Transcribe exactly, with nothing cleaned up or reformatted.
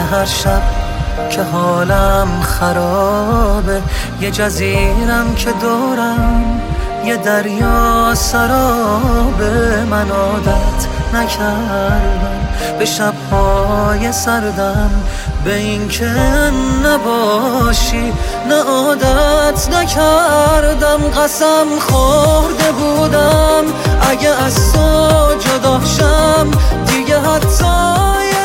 هر شب که حالم خرابه، یه جزیرم که دورم یه دریا سرابه. من عادت نکردم به شب‌های سردم، به این که نباشی نه عادت نکردم. قسم خورده بودم اگه از تو جدا شم دیگه حتی